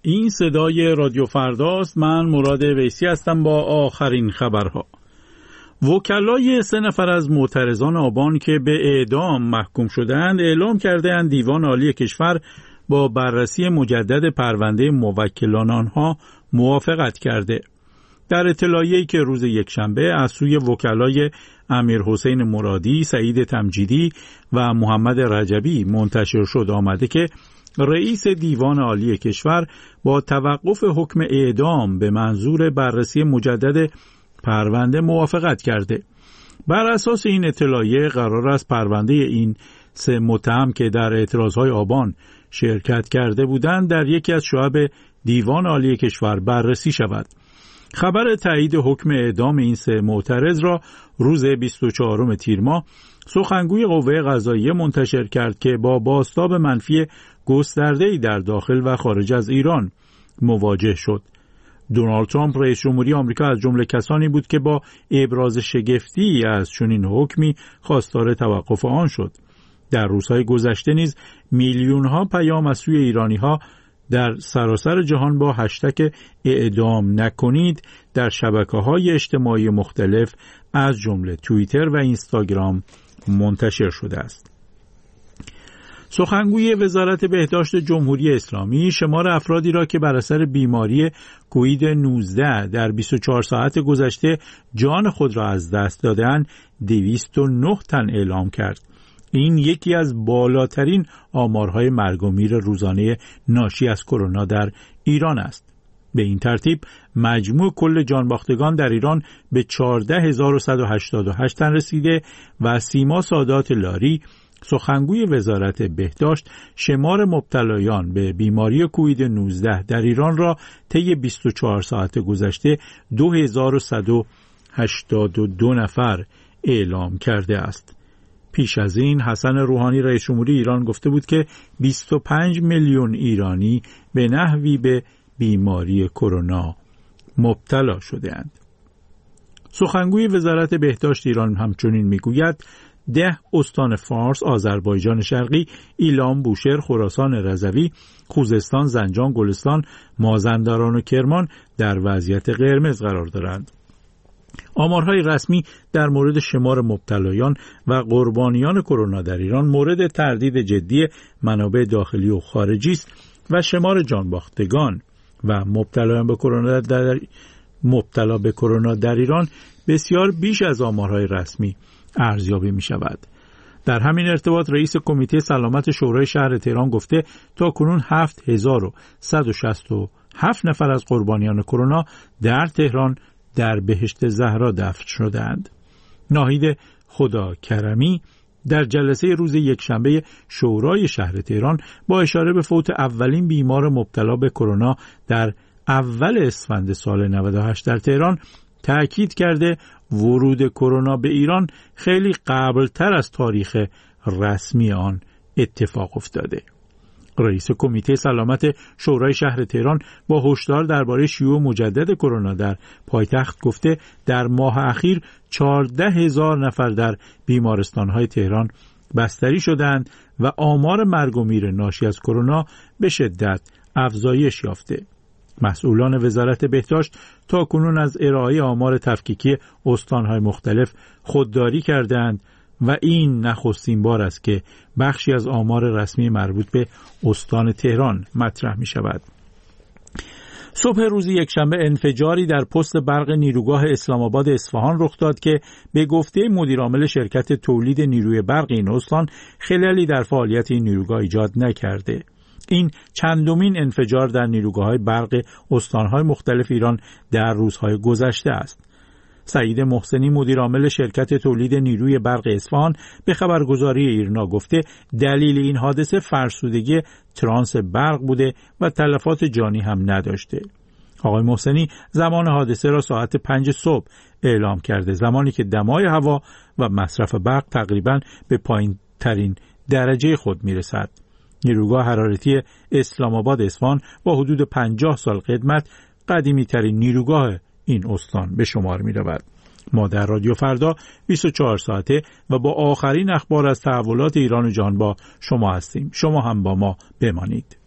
این صدای رادیو فرداست. من مراد ویسی هستم با آخرین خبرها. وکلای 3 نفر از معترضان آبان که به اعدام محکوم شدند اعلام کرده‌اند دیوان عالی کشور با بررسی مجدد پرونده موکلان آنها موافقت کرده. در اطلاعیه‌ای که روز یکشنبه از سوی وکلای امیرحسین مرادی، سعید تمجیدی و محمد رجبی منتشر شد آمده که رئیس دیوان عالی کشور با توقف حکم اعدام به منظور بررسی مجدد پرونده موافقت کرده. بر اساس این اطلاعیه قرار است پرونده این 3 متهم که در اعتراضهای آبان شرکت کرده بودند در یکی از شعب دیوان عالی کشور بررسی شود. خبر تایید حکم اعدام این 3 معترض را روز 24 تیر ماه سخنگوی قوه قضاییه منتشر کرد که با بازتاب منفی گسترده‌ای در داخل و خارج از ایران مواجه شد. دونالد ترامپ رئیس جمهوری آمریکا از جمله کسانی بود که با ابراز شگفتی از چنین حکمی خواستار توقف آن شد. در روزهای گذشته نیز میلیون‌ها پیام از سوی ایرانی‌ها در سراسر جهان با هشتگ اعدام نکنید در شبکه‌های اجتماعی مختلف از جمله توییتر و اینستاگرام منتشر شده است. سخنگوی وزارت بهداشت جمهوری اسلامی شمار افرادی را که بر اثر بیماری کووید 19 در 24 ساعت گذشته جان خود را از دست دادند 209 تن اعلام کرد. این یکی از بالاترین آمارهای مرگ و میر روزانه ناشی از کرونا در ایران است. به این ترتیب مجموع کل جانباختگان در ایران به 14188 تن رسیده و سیما سادات لاری سخنگوی وزارت بهداشت شمار مبتلایان به بیماری کووید 19 در ایران را طی 24 ساعت گذشته 2182 نفر اعلام کرده است. پیش از این حسن روحانی رئیس جمهوری ایران گفته بود که 25 میلیون ایرانی به نحوی به بیماری کرونا مبتلا شده‌اند. سخنگوی وزارت بهداشت ایران همچنین میگوید 10 استان فارس، آذربایجان شرقی، ایلام، بوشهر، خراسان رضوی، خوزستان، زنجان، گلستان، مازندران و کرمان در وضعیت قرمز قرار دارند. آمارهای رسمی در مورد شمار مبتلایان و قربانیان کرونا در ایران مورد تردید جدی منابع داخلی و خارجی است و شمار جانباختگان و مبتلا به کرونا در ایران بسیار بیش از آمارهای رسمی ارزیابی می شود. در همین ارتباط رئیس کمیته سلامت شورای شهر تهران گفته تا کنون 7167 نفر از قربانیان کرونا در تهران در بهشت زهرا دفن شدند. ناهید خدا کرمی در جلسه روز یکشنبه شورای شهر تهران با اشاره به فوت اولین بیمار مبتلا به کرونا در اول اسفند سال 98 در تهران تأکید کرده ورود کرونا به ایران خیلی قبلتر از تاریخ رسمی آن اتفاق افتاده. رئیس کمیته سلامت شورای شهر تهران با هشدار درباره شیوع مجدد کرونا در پایتخت گفته در ماه اخیر 14,000 نفر در بیمارستان‌های تهران بستری شدند و آمار مرگ و میر ناشی از کرونا به شدت افزایش یافته. مسئولان وزارت بهداشت تا کنون از ارائه آمار تفکیکی استان‌های مختلف خودداری کردند و این نخستین بار است که بخشی از آمار رسمی مربوط به استان تهران مطرح می شود. صبح روز یکشنبه انفجاری در پست برق نیروگاه اسلام آباد اصفهان رخ داد که به گفته مدیرعامل شرکت تولید نیروی برق این استان خللی در فعالیت این نیروگاه ایجاد نکرده. این چندمین انفجار در نیروگاه‌های برق استان‌های مختلف ایران در روزهای گذشته است. سعید محسنی مدیرعامل شرکت تولید نیروی برق اصفهان به خبرگزاری ایرنا گفته دلیل این حادثه فرسودگی ترانس برق بوده و تلفات جانی هم نداشته. آقای محسنی زمان حادثه را ساعت 5 صبح اعلام کرده، زمانی که دمای هوا و مصرف برق تقریباً به پایین ترین درجه خود میرسد. نیروگاه حرارتی اسلام آباد اصفهان با حدود 50 سال قدمت قدیمی ترین نیروگاه این استان به شمار می رود. ما در رادیو فردا 24 ساعته و با آخرین اخبار از تحولات ایران و جهان با شما هستیم. شما هم با ما بمانید.